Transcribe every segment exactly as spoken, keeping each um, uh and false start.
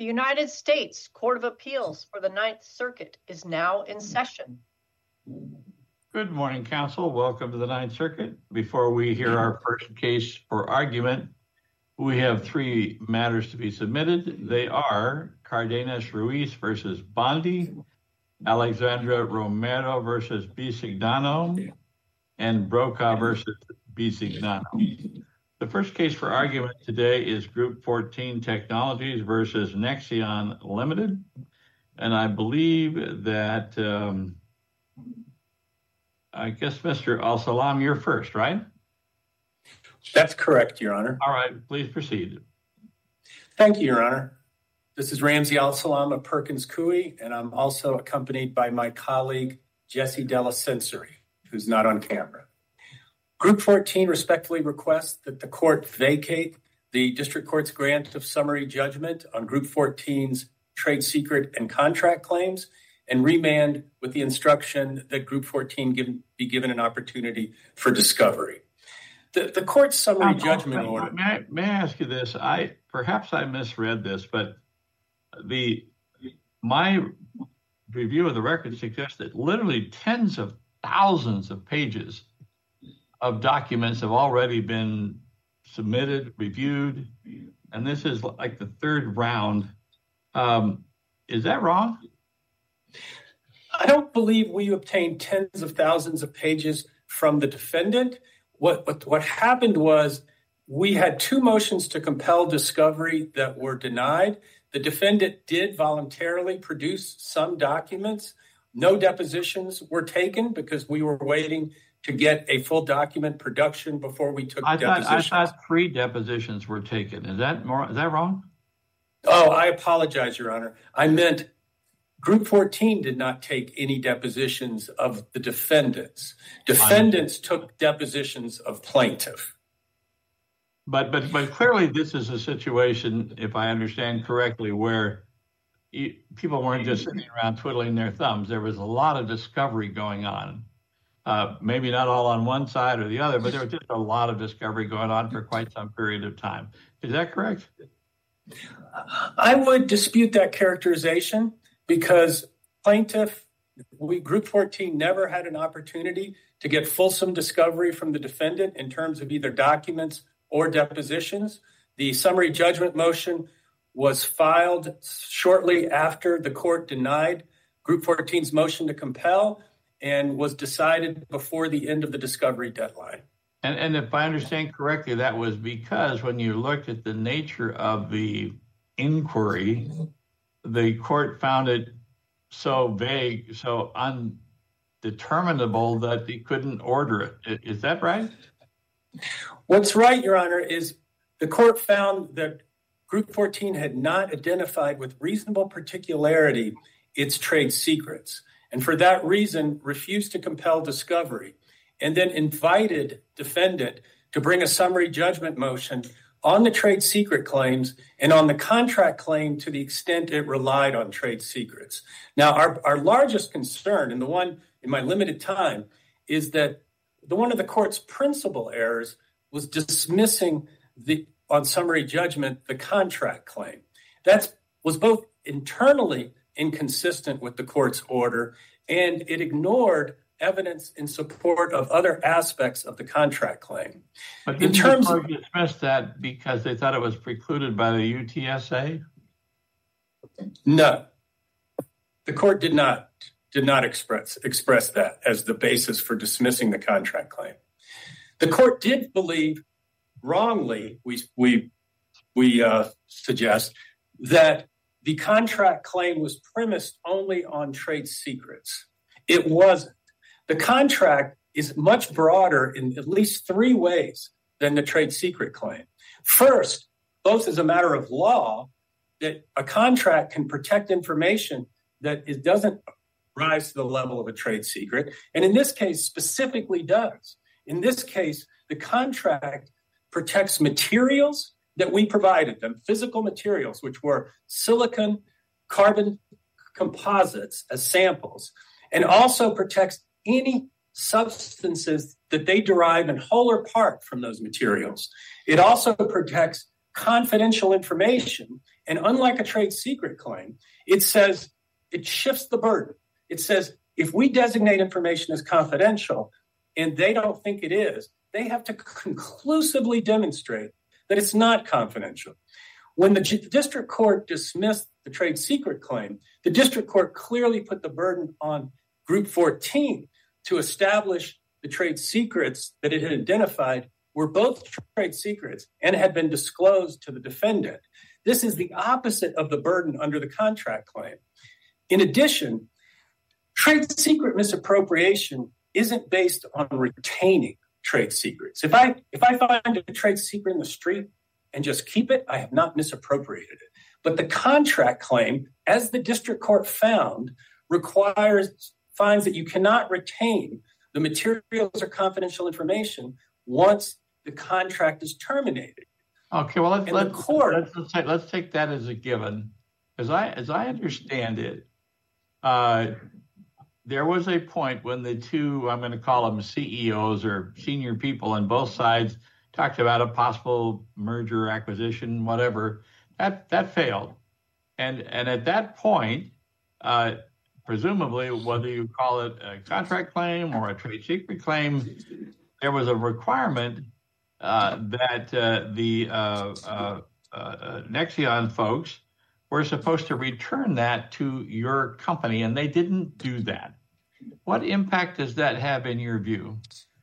The United States Court of Appeals for the Ninth Circuit is now in session. Good morning, counsel. Welcome to the Ninth Circuit. Before we hear our first case for argument, we have three matters to be submitted. They are Cardenas-Ruiz versus Bondi, Alexandra Romero versus Bisignano, and Brokaw versus Bisignano. The first case for argument today is Group fourteen Technologies versus Nexion Limited. And I believe that, um, I guess, Mister Al-Salam, you're first, right? That's correct, Your Honor. All right, please proceed. Thank you, Your Honor. This is Ramsey Al-Salam of Perkins Coie, and I'm also accompanied by my colleague, Jesse Della Sensory, who's not on camera. Group fourteen respectfully requests that the court vacate the district court's grant of summary judgment on Group fourteen's trade secret and contract claims and remand with the instruction that Group fourteen give, be given an opportunity for discovery. The, the court's summary uh, judgment may, order... May I, may I ask you this? I Perhaps I misread this, but the my review of the record suggests that literally tens of thousands of pages of documents have already been submitted, reviewed, and this is like the third round. Um, is that wrong? I don't believe we obtained tens of thousands of pages from the defendant. What, what, what happened was we had two motions to compel discovery that were denied. The defendant did voluntarily produce some documents. No depositions were taken because we were waiting to get a full document production before we took I depositions. Thought, I thought three depositions were taken. Is that more? Is that wrong? Oh, I apologize, Your Honor. I meant Group fourteen did not take any depositions of the defendants. Defendants took depositions of plaintiff. But but but clearly, this is a situation, if I understand correctly, where you, people weren't just sitting around twiddling their thumbs. There was a lot of discovery going on. Uh, maybe not all on one side or the other, but there was just a lot of discovery going on for quite some period of time. Is that correct? I would dispute that characterization because plaintiff, we Group fourteen never had an opportunity to get fulsome discovery from the defendant in terms of either documents or depositions. The summary judgment motion was filed shortly after the court denied Group fourteen's motion to compel and was decided before the end of the discovery deadline. And, and if I understand correctly, that was because when you looked at the nature of the inquiry, the court found it so vague, so undeterminable that they couldn't order it. Is that right? What's right, Your Honor, is the court found that Group fourteen had not identified with reasonable particularity its trade secrets, and for that reason refused to compel discovery, and then invited defendant to bring a summary judgment motion on the trade secret claims and on the contract claim to the extent it relied on trade secrets. Now, our, our largest concern, and the one in my limited time, is that the one of the court's principal errors was dismissing the on summary judgment the contract claim. That was both internally inconsistent with the court's order, and it ignored evidence in support of other aspects of the contract claim. But didn't in terms the court of, dismiss that because they thought it was precluded by the U T S A? No, the court did not did not express express that as the basis for dismissing the contract claim. The court did believe wrongly, we we we uh, suggest, that the contract claim was premised only on trade secrets. It wasn't. The contract is much broader in at least three ways than the trade secret claim. First, both as a matter of law, that a contract can protect information that it doesn't rise to the level of a trade secret, and in this case specifically does. In this case, the contract protects materials that we provided them, physical materials, which were silicon carbon composites as samples, and also protects any substances that they derive in whole or part from those materials. It also protects confidential information And unlike a trade secret claim, it says, it shifts the burden. It says, if we designate information as confidential and they don't think it is, they have to conclusively demonstrate that it's not confidential. When the G- district court dismissed the trade secret claim, the district court clearly put the burden on Group fourteen to establish the trade secrets that it had identified were both trade secrets and had been disclosed to the defendant. This is the opposite of the burden under the contract claim. In addition, trade secret misappropriation isn't based on retaining trade secrets. If I if I find a trade secret in the street and just keep it, I have not misappropriated it. But the contract claim, as the district court found, requires finds that you cannot retain the materials or confidential information once the contract is terminated. Okay, well let's And let's, the court- let's, let's, take, let's take that as a given. As I as I understand it, uh, there was a point when the two, I'm going to call them C E Os or senior people on both sides, talked about a possible merger, acquisition, whatever. That that failed, and and at that point, uh, presumably, whether you call it a contract claim or a trade secret claim, there was a requirement uh, that uh, the uh, uh, uh, Nexion folks were supposed to return that to your company, and they didn't do that. What impact does that have in your view?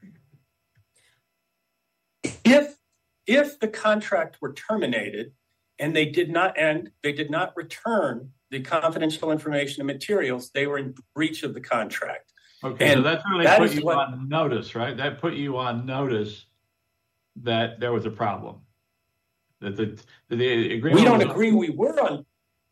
If if the contract were terminated and they did not end, they did not return the confidential information and materials, they were in breach of the contract. Okay, and so that's really that put is you what, on notice, right? That put you on notice that there was a problem. That the, that the agreement. We don't was, agree we were on.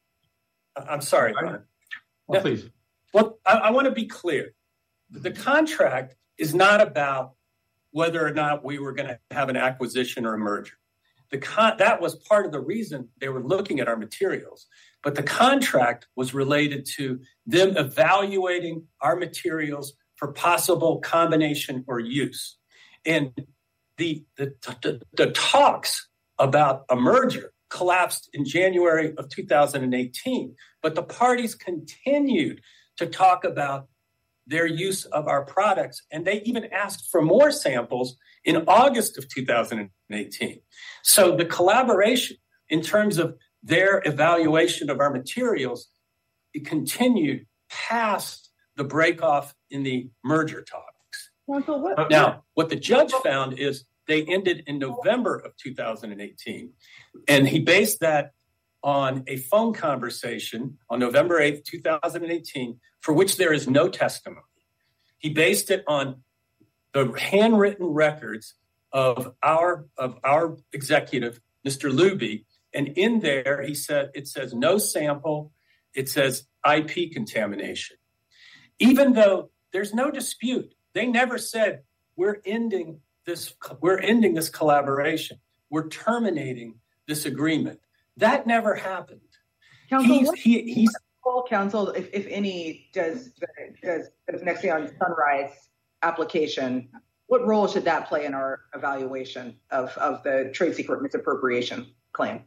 I'm sorry. Well, no, please. Well, I, I want to be clear. The contract is not about whether or not we were going to have an acquisition or a merger. The con- that was part of the reason they were looking at our materials. But the contract was related to them evaluating our materials for possible combination or use. And the, the, the, the talks about a merger collapsed in January of two thousand eighteen, but the parties continued to talk about their use of our products, and they even asked for more samples in August of two thousand eighteen. So the collaboration in terms of their evaluation of our materials, it continued past the break-off in the merger talks. Well, what, Now, what the judge found is they ended in November of two thousand eighteen, and he based that on a phone conversation on November eighth, two thousand eighteen, for which there is no testimony. He based it on the handwritten records of our of our executive, Mister Luby, and in there he said it says no sample, it says I P contamination. Even though there's no dispute, they never said we're ending this we're ending this collaboration. We're terminating this agreement. That never happened. Counsel, He's, what he, he's role, counsel, if, if any, does does does Nexion Sunrise application? What role should that play in our evaluation of, of the trade secret misappropriation claim?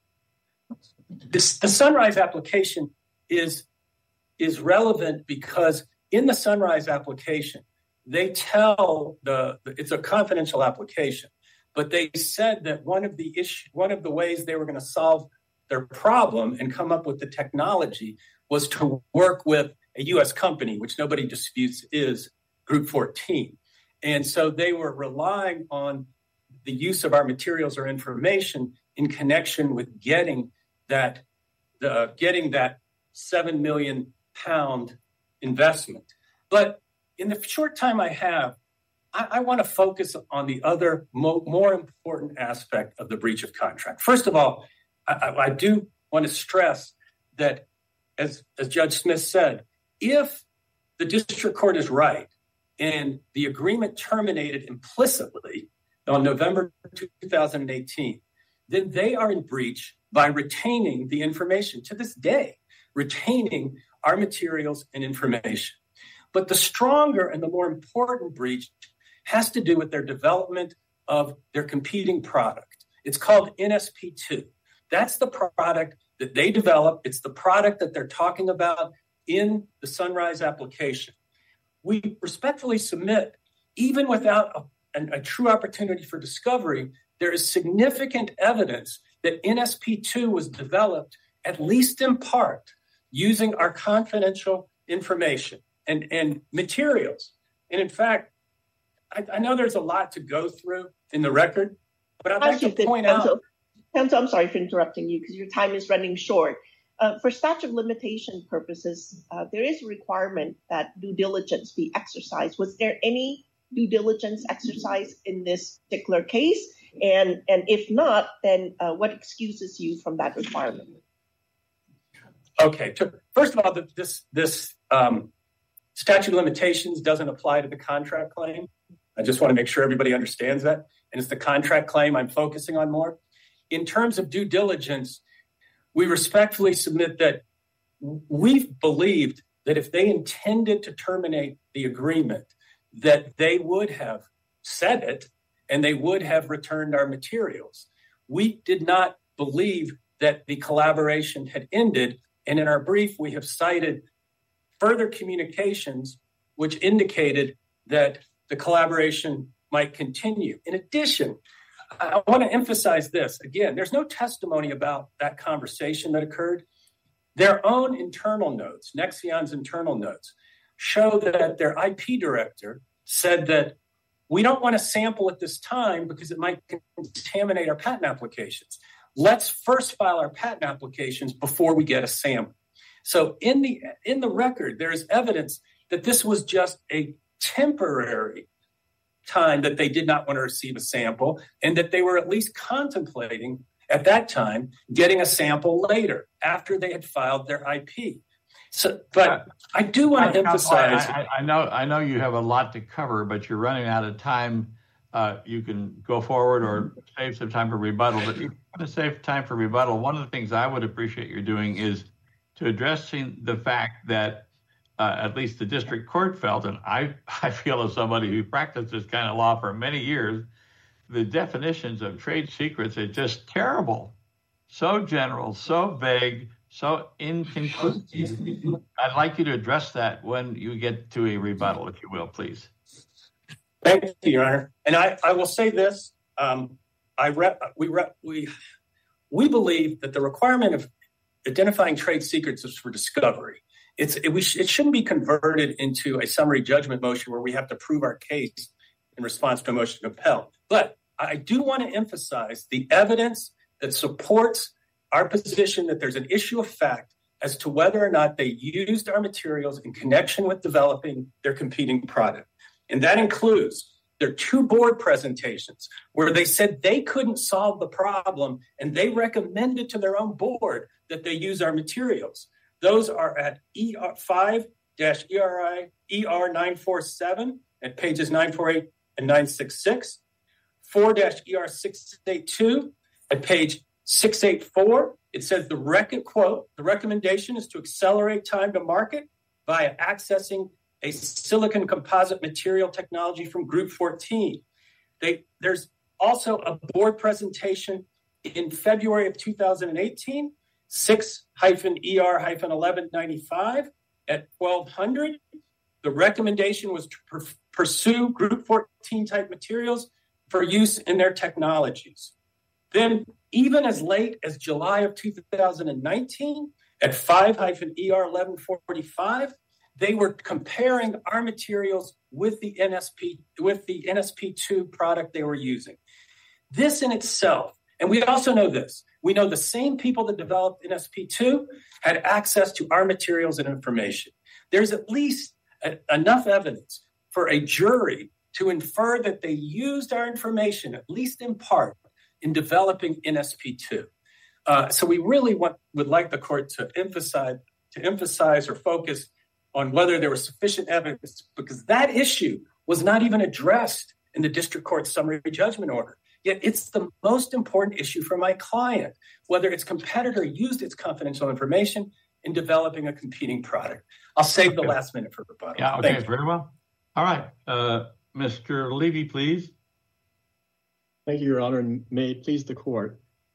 This, the Sunrise application is is relevant because in the Sunrise application, they tell the it's a confidential application, but they said that one of the issue, one of the ways they were going to solve their problem and come up with the technology was to work with a U S company, which nobody disputes is Group fourteen. And so they were relying on the use of our materials or information in connection with getting that the getting that seven million pound investment. But in the short time I have, I, I want to focus on the other mo- more important aspect of the breach of contract. First of all, I, I do want to stress that, as, as Judge Smith said, if the district court is right and the agreement terminated implicitly on November two thousand eighteen, then they are in breach by retaining the information to this day, retaining our materials and information. But the stronger and the more important breach has to do with their development of their competing product. It's called N S P two. That's the product that they developed. It's the product that they're talking about in the Sunrise application. We respectfully submit, even without a, a, a true opportunity for discovery, there is significant evidence that N S P two was developed, at least in part, using our confidential information and, and materials. And in fact, I, I know there's a lot to go through in the record, but I'd like to point out... Counsel, I'm sorry for interrupting you because your time is running short. Uh, for statute of limitation purposes, uh, there is a requirement that due diligence be exercised. Was there any due diligence exercise in this particular case? And, and if not, then uh, what excuses you from that requirement? Okay. So first of all, this, this um, statute of limitations doesn't apply to the contract claim. I just want to make sure everybody understands that. And it's the contract claim I'm focusing on more. In terms of due diligence, we respectfully submit that we've believed that if they intended to terminate the agreement, that they would have said it and they would have returned our materials. We did not believe that the collaboration had ended. And in our brief, we have cited further communications which indicated that the collaboration might continue. In addition, I want to emphasize this. Again, there's no testimony about that conversation that occurred. Their own internal notes, Nexion's internal notes, show that their I P director said that we don't want to sample at this time because it might contaminate our patent applications. Let's first file our patent applications before we get a sample. So in the in the record, there is evidence that this was just a temporary time that they did not want to receive a sample and that they were at least contemplating at that time getting a sample later after they had filed their I P. So, but I do want to emphasize. I, I, I know, I know you have a lot to cover, but you're running out of time. Uh, you can go forward or save some time for rebuttal. But if you want to save time for rebuttal, one of the things I would appreciate you're doing is to addressing the fact that uh, at least the district court felt, and I, I feel as somebody who practiced this kind of law for many years, the definitions of trade secrets are just terrible, so general, so vague, so inconclusive. I'd like you to address that when you get to a rebuttal, if you will, please. Thank you, Your Honor. And I, I will say this. Um, I re- we, re- we, we believe that the requirement of identifying trade secrets is for discovery. It's, it, we sh- it shouldn't be converted into a summary judgment motion where we have to prove our case in response to a motion to compel. But I do want to emphasize the evidence that supports our position that there's an issue of fact as to whether or not they used our materials in connection with developing their competing product. And that includes their two board presentations where they said they couldn't solve the problem and they recommended to their own board that they use our materials. Those are at E R five E R I E R nine forty-seven at pages nine forty-eight and nine sixty-six, four E R six eighty-two at page six eighty-four. It says the record quote, the recommendation is to accelerate time to market by accessing a silicon composite material technology from Group fourteen. They, there's also a board presentation in February of two thousand eighteen, six E R eleven ninety-five at twelve hundred. The recommendation was to per- pursue Group fourteen type materials for use in their technologies. Then, even as late as July of two thousand nineteen, at five E R eleven forty-five, they were comparing our materials with the N S P with the N S P two product they were using. This in itself, and we also know this, we know the same people that developed N S P two had access to our materials and information. There's at least a, enough evidence for a jury to infer that they used our information, at least in part, in developing N S P two. Uh, so we really want, would like the court to emphasize, to emphasize or focus on whether there was sufficient evidence, because that issue was not even addressed in the district court summary judgment order. Yet it's the most important issue for my client, whether its competitor used its confidential information in developing a competing product. I'll save the last minute for rebuttal. Yeah, okay, very well. All right. Uh, Mister Levy, please. Thank you, Your Honor, and may it please the court.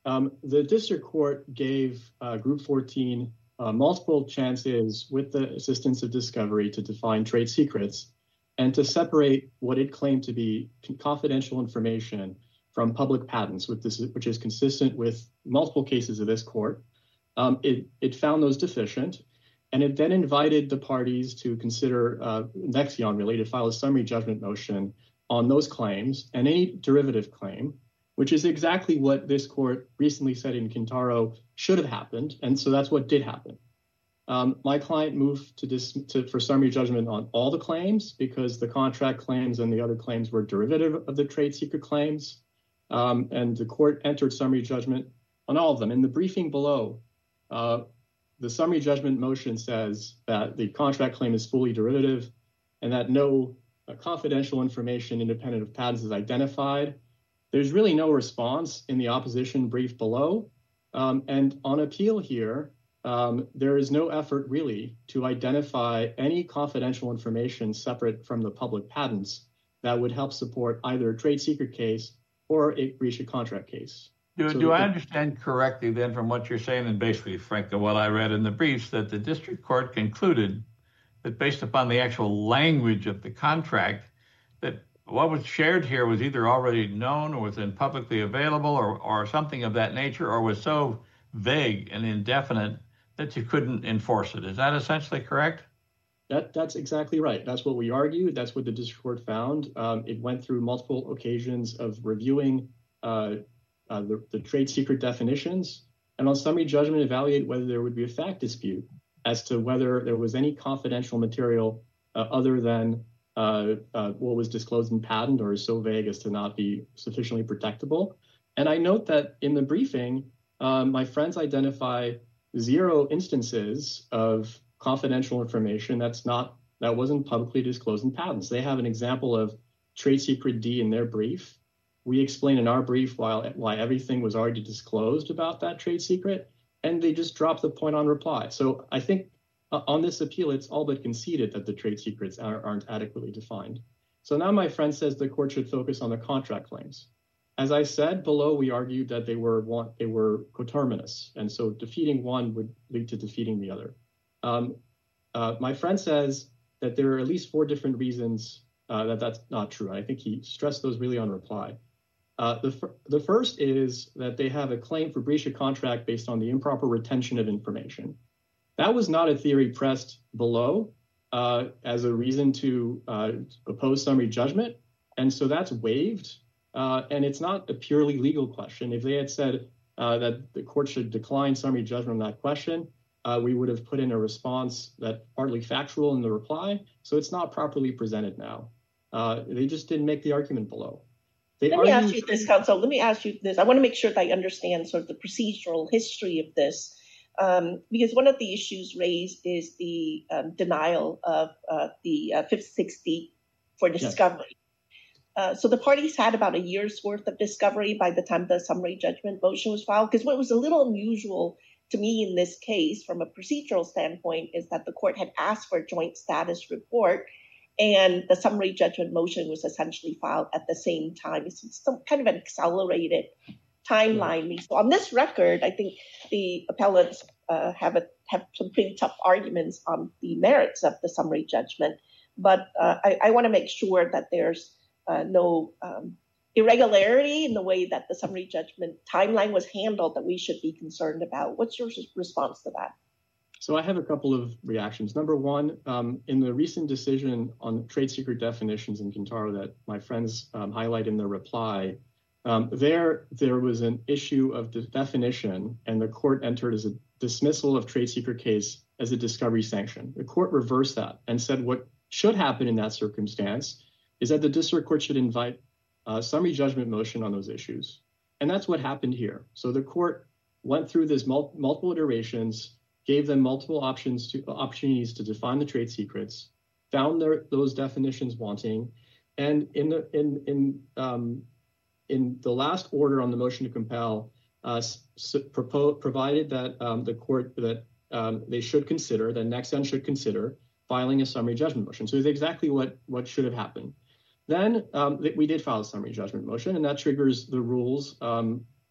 Um, the district court gave uh, Group fourteen uh, multiple chances with the assistance of discovery to define trade secrets and to separate what it claimed to be confidential information from public patents, which is, which is consistent with multiple cases of this court. Um, it, it found those deficient, and it then invited the parties to consider uh, Nexion related file a summary judgment motion on those claims and any derivative claim, which is exactly what this court recently said in Quintaro should have happened. And so that's what did happen. Um, my client moved to, dis- to for summary judgment on all the claims because the contract claims and the other claims were derivative of the trade secret claims. Um, and the court entered summary judgment on all of them. In the briefing below, uh, the summary judgment motion says that the contract claim is fully derivative and that no uh, confidential information independent of patents is identified. There's really no response in the opposition brief below. Um, and on appeal here, um, there is no effort really to identify any confidential information separate from the public patents that would help support either a trade secret case or a breach of contract case. Do, so do the, I understand correctly then from what you're saying, and basically, frankly, what I read in the briefs, that the district court concluded that based upon the actual language of the contract, that what was shared here was either already known or was in publicly available or, or something of that nature, or was so vague and indefinite that you couldn't enforce it. Is that essentially correct? That, that's exactly right. That's what we argued. That's what the district court found. Um, it went through multiple occasions of reviewing uh, uh, the, the trade secret definitions, and on summary judgment, evaluate whether there would be a fact dispute as to whether there was any confidential material uh, other than uh, uh, what was disclosed in patent or is so vague as to not be sufficiently protectable. And I note that in the briefing, um, my friends identify zero instances of confidential information that's not that wasn't publicly disclosed in patents. They have an example of trade secret D in their brief. We explain in our brief why, why everything was already disclosed about that trade secret, and they just drop the point on reply. So I think uh, on this appeal, it's all but conceded that the trade secrets are, aren't adequately defined. So now my friend says the court should focus on the contract claims. As I said below, we argued that they were one, they were coterminous, and so defeating one would lead to defeating the other. Um, uh, my friend says that there are at least four different reasons uh, that that's not true. I think he stressed those really on reply. Uh, the, f- the first is that they have a claim for breach of contract based on the improper retention of information. That was not a theory pressed below uh, as a reason to uh, oppose summary judgment, and so that's waived. Uh, and it's not a purely legal question. If they had said uh, that the court should decline summary judgment on that question, uh, we would have put in a response that's partly factual in the reply. So it's not properly presented now. Uh, they just didn't make the argument below. They Let argued- me ask you this, counsel. Let me ask you this. I want to make sure that I understand sort of the procedural history of this, um, because one of the issues raised is the um, denial of uh, the uh, fifty sixty for discovery. Yes. Uh, so the parties had about a year's worth of discovery by the time the summary judgment motion was filed, because what was a little unusual to me in this case from a procedural standpoint is that the court had asked for a joint status report, and the summary judgment motion was essentially filed at the same time. It's some kind of an accelerated timeline. So on this record, I think the appellants uh, have a, have some pretty tough arguments on the merits of the summary judgment, but uh, I, I want to make sure that there's Uh, no um, irregularity in the way that the summary judgment timeline was handled that we should be concerned about. What's your response to that? So I have a couple of reactions. Number one, um, in the recent decision on trade secret definitions in Quintaro that my friends um, highlight in their reply, um, there there was an issue of the definition, and the court entered as a dismissal of trade secret case as a discovery sanction. The court reversed that and said what should happen in that circumstance is that the district court should invite a summary judgment motion on those issues. And that's what happened here. So the court went through this mul- multiple iterations, gave them multiple options to opportunities to define the trade secrets, found their, those definitions wanting, and in the in in um, in the last order on the motion to compel, uh, s- propo- provided that um, the court that um, they should consider, that Nexion should consider filing a summary judgment motion. So it's exactly what what should have happened. Then um, we did file a summary judgment motion, and that triggers the rules um,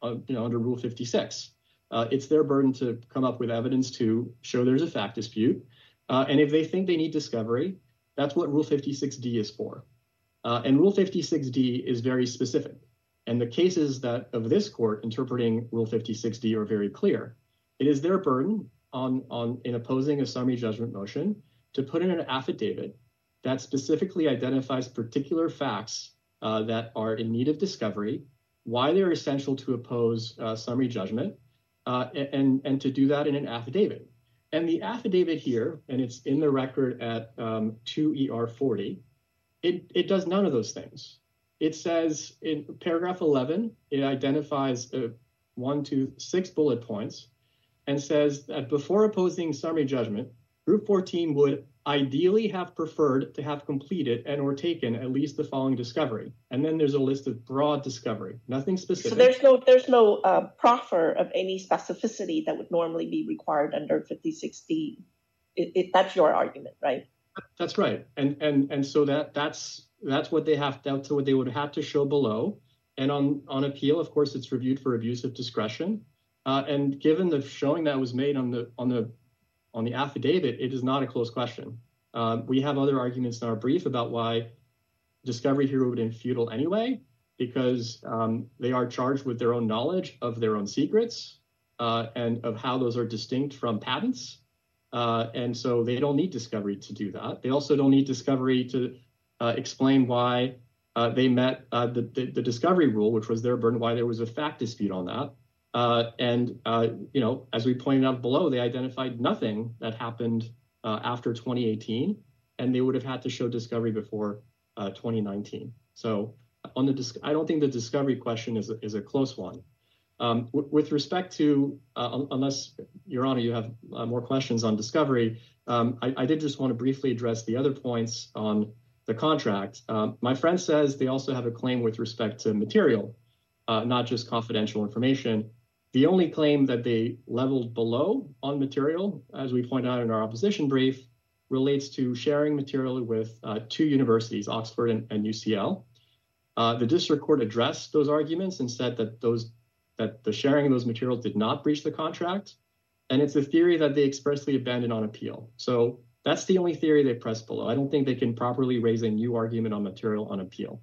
uh, you know, under Rule fifty-six. Uh, it's their burden to come up with evidence to show there's a fact dispute. Uh, and if they think they need discovery, that's what Rule fifty-six D is for. Uh, and Rule fifty-six D is very specific. And the cases that of this court interpreting Rule fifty-six D are very clear. It is their burden on, on in opposing a summary judgment motion to put in an affidavit that specifically identifies particular facts uh, that are in need of discovery, why they're essential to oppose uh, summary judgment, uh, and, and to do that in an affidavit. And the affidavit here, and it's in the record at um, two E R forty, it, it does none of those things. It says in paragraph eleven, it identifies uh, one, two, six bullet points and says that before opposing summary judgment, Group fourteen would ideally have preferred to have completed and or taken at least the following discovery. And then there's a list of broad discovery, nothing specific. So there's no there's no uh, proffer of any specificity that would normally be required under fifty-six D. It, it, that's your argument, right? That's right. And and and so that that's that's what they have that's what they would have to show below. And on, on appeal, of course, it's reviewed for abuse of discretion. Uh, and given the showing that was made on the on the on the affidavit, it is not a close question. Uh, we have other arguments in our brief about why discovery here would have been futile anyway, because um, they are charged with their own knowledge of their own secrets uh, and of how those are distinct from patents. Uh, and so they don't need discovery to do that. They also don't need discovery to uh, explain why uh, they met uh, the, the, the discovery rule, which was their burden, why there was a fact dispute on that. Uh, and, uh, you know, as we pointed out below, they identified nothing that happened uh, after twenty eighteen, and they would have had to show discovery before uh, twenty nineteen. So on the dis- I don't think the discovery question is a, is a close one. Um, w- with respect to, uh, unless, Your Honor, you have uh, more questions on discovery, um, I, I did just want to briefly address the other points on the contract. Um, my friend says they also have a claim with respect to material, uh, not just confidential information. The only claim that they leveled below on material, as we point out in our opposition brief, relates to sharing material with uh, two universities, Oxford and, and U C L. Uh, the district court addressed those arguments and said that those that the sharing of those materials did not breach the contract. And it's a theory that they expressly abandoned on appeal. So that's the only theory they pressed below. I don't think they can properly raise a new argument on material on appeal.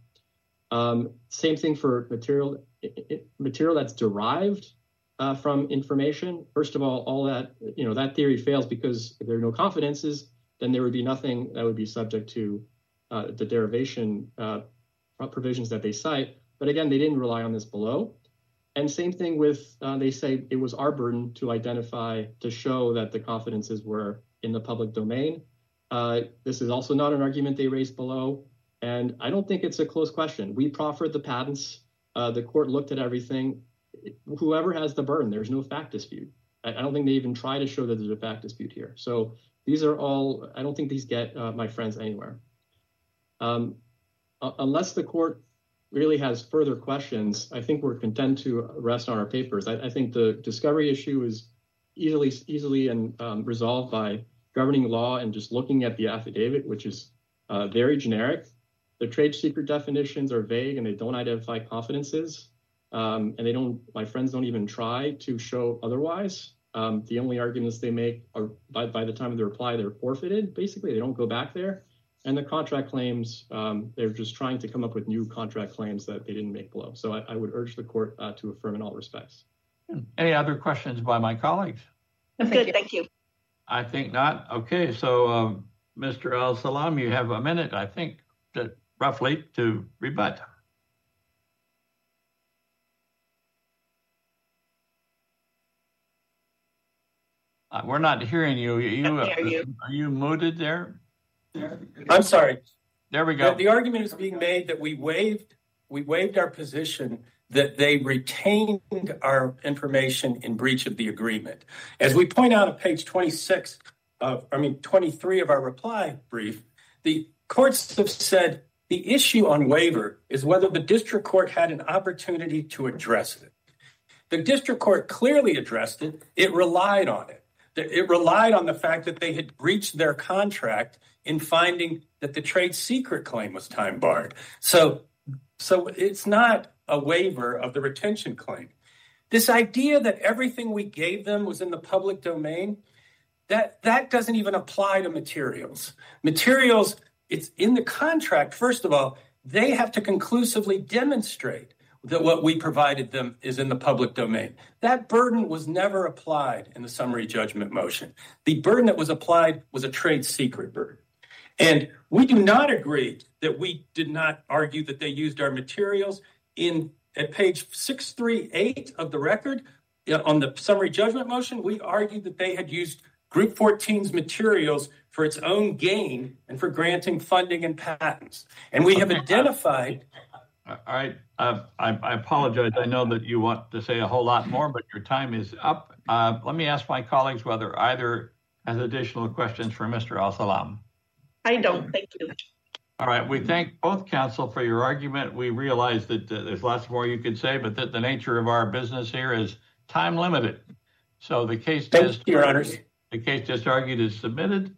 Um, same thing for material, it, it, material that's derived Uh, from information. First of all, all that, you know, that theory fails because if there are no confidences, then there would be nothing that would be subject to uh, the derivation uh, provisions that they cite. But again, they didn't rely on this below. And same thing with, uh, they say it was our burden to identify, to show that the confidences were in the public domain. Uh, this is also not an argument they raised below. And I don't think it's a close question. We proffered the patents. Uh, the court looked at everything. Whoever has the burden, there's no fact dispute. I, I don't think they even try to show that there's a fact dispute here. So these are all, I don't think these get uh, my friends anywhere. Um, uh, unless the court really has further questions, I think we're content to rest on our papers. I, I think the discovery issue is easily easily and um, resolved by governing law and just looking at the affidavit, which is uh, very generic. The trade secret definitions are vague and they don't identify confidences. Um, and they don't, my friends don't even try to show otherwise. Um, the only arguments they make are by, by the time of the reply, they're forfeited. Basically, they don't go back there. And the contract claims, um, they're just trying to come up with new contract claims that they didn't make below. So I, I would urge the court uh, to affirm in all respects. Any other questions by my colleagues? Good, thank you. Thank you. I think not. Okay, so um, Mister Al-Salam, you have a minute, I think, to, roughly to rebut. Uh, we're not hearing you. You, uh, you. Are you muted there? I'm sorry. There we go. The, the argument is being made that we waived we waived our position that they retained our information in breach of the agreement. As we point out on page twenty-six of, I mean, twenty-three of our reply brief, the courts have said the issue on waiver is whether the district court had an opportunity to address it. The district court clearly addressed it. It relied on it. It relied on the fact that they had breached their contract in finding that the trade secret claim was time barred. So, so it's not a waiver of the retention claim. This idea that everything we gave them was in the public domain, that, that doesn't even apply to materials. Materials, it's in the contract. First of all, they have to conclusively demonstrate that what we provided them is in the public domain. That burden was never applied in the summary judgment motion. The burden that was applied was a trade secret burden. And we do not agree that we did not argue that they used our materials. In at page six thirty-eight of the record, on the summary judgment motion, we argued that they had used Group fourteen's materials for its own gain and for granting funding and patents. And we have identified... All right. Uh, I, I apologize. I know that you want to say a whole lot more, but your time is up. Uh, let me ask my colleagues whether either has additional questions for Mister Al-Salam. I don't. Thank you. All right. We thank both counsel for your argument. We realize that uh, there's lots more you could say, but that the nature of our business here is time limited. So the case Thank just you, Your Honors. The case just argued is submitted.